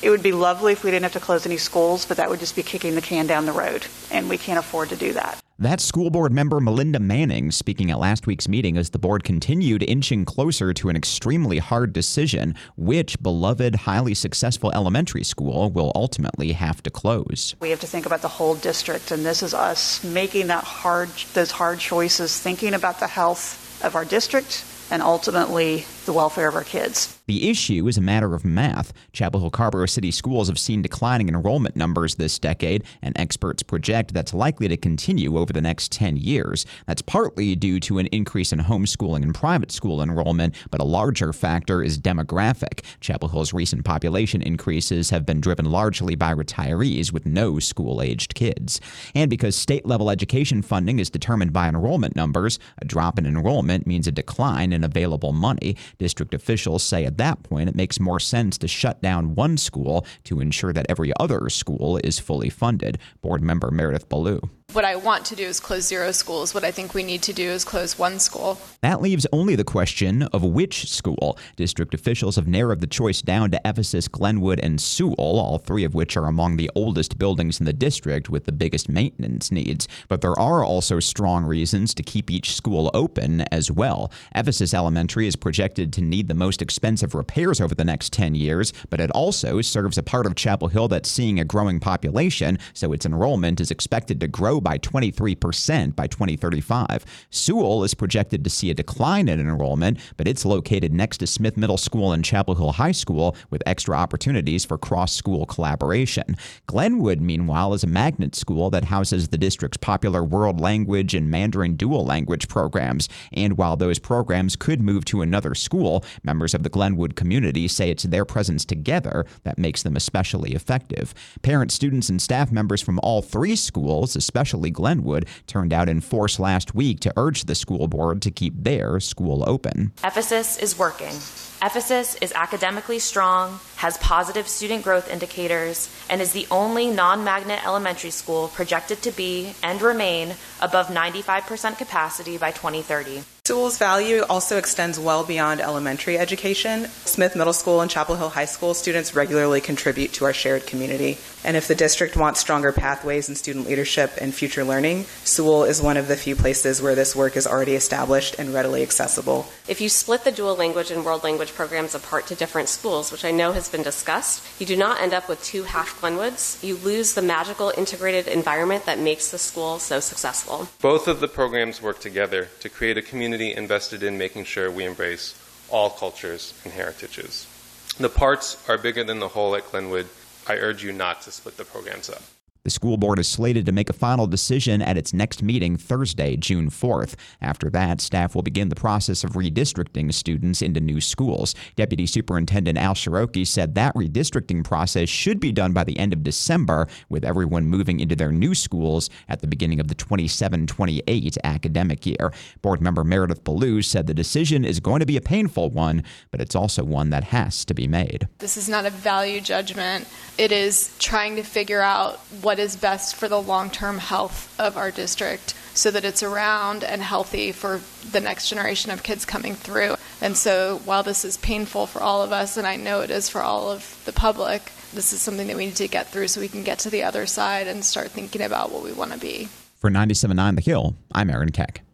It would be lovely if we didn't have to close any schools, but that would just be kicking the can down the road, and we can't afford to do that. That's school board member Melinda Manning speaking at last week's meeting as the board continued inching closer to an extremely hard decision: which beloved, highly successful elementary school will ultimately have to close. We have to think about the whole district, and this is us making those hard choices, thinking about the health of our district and ultimately the welfare of our kids. The issue is a matter of math. Chapel Hill Carrboro City Schools have seen declining enrollment numbers this decade, and experts project that's likely to continue over the next 10 years. That's partly due to an increase in homeschooling and private school enrollment, but a larger factor is demographic. Chapel Hill's recent population increases have been driven largely by retirees with no school-aged kids. And because state-level education funding is determined by enrollment numbers, a drop in enrollment means a decline in available money. District officials say at that point it makes more sense to shut down one school to ensure that every other school is fully funded. Board member Meredith Ballou. What I want to do is close 0 schools. What I think we need to do is close 1 school. That leaves only the question of which school. District officials have narrowed the choice down to Ephesus, Glenwood, and Sewell, all 3 of which are among the oldest buildings in the district with the biggest maintenance needs. But there are also strong reasons to keep each school open as well. Ephesus Elementary is projected to need the most expensive repairs over the next 10 years, but it also serves a part of Chapel Hill that's seeing a growing population, so its enrollment is expected to grow by 23% by 2035. Sewell is projected to see a decline in enrollment, but it's located next to Smith Middle School and Chapel Hill High School with extra opportunities for cross-school collaboration. Glenwood, meanwhile, is a magnet school that houses the district's popular world language and Mandarin dual language programs. And while those programs could move to another school, members of the Glenwood community say it's their presence together that makes them especially effective. Parents, students, and staff members from all 3 schools, especially Glenwood, turned out in force last week to urge the school board to keep their school open. Ephesus is working. Ephesus is academically strong, has positive student growth indicators, and is the only non-magnet elementary school projected to be and remain above 95% capacity by 2030. Sewell's value also extends well beyond elementary education. Smith Middle School and Chapel Hill High School students regularly contribute to our shared community. And if the district wants stronger pathways in student leadership and future learning, Sewell is one of the few places where this work is already established and readily accessible. If you split the dual language and world language programs apart to different schools, which I know has been discussed, you do not end up with 2 half Glenwoods. You lose the magical integrated environment that makes the school so successful. Both of the programs work together to create a community invested in making sure we embrace all cultures and heritages. The parts are bigger than the whole at Glenwood. I urge you not to split the programs up. The school board is slated to make a final decision at its next meeting Thursday, June 4th. After that, staff will begin the process of redistricting students into new schools. Deputy Superintendent Al Shiroki said that redistricting process should be done by the end of December, with everyone moving into their new schools at the beginning of the 27-28 academic year. Board member Meredith Ballou said the decision is going to be a painful one, but it's also one that has to be made. This is not a value judgment. It is trying to figure out what is best for the long-term health of our district so that it's around and healthy for the next generation of kids coming through. And so while this is painful for all of us, and I know it is for all of the public, this is something that we need to get through so we can get to the other side and start thinking about what we want to be. For 97.9 The Hill, I'm Aaron Keck.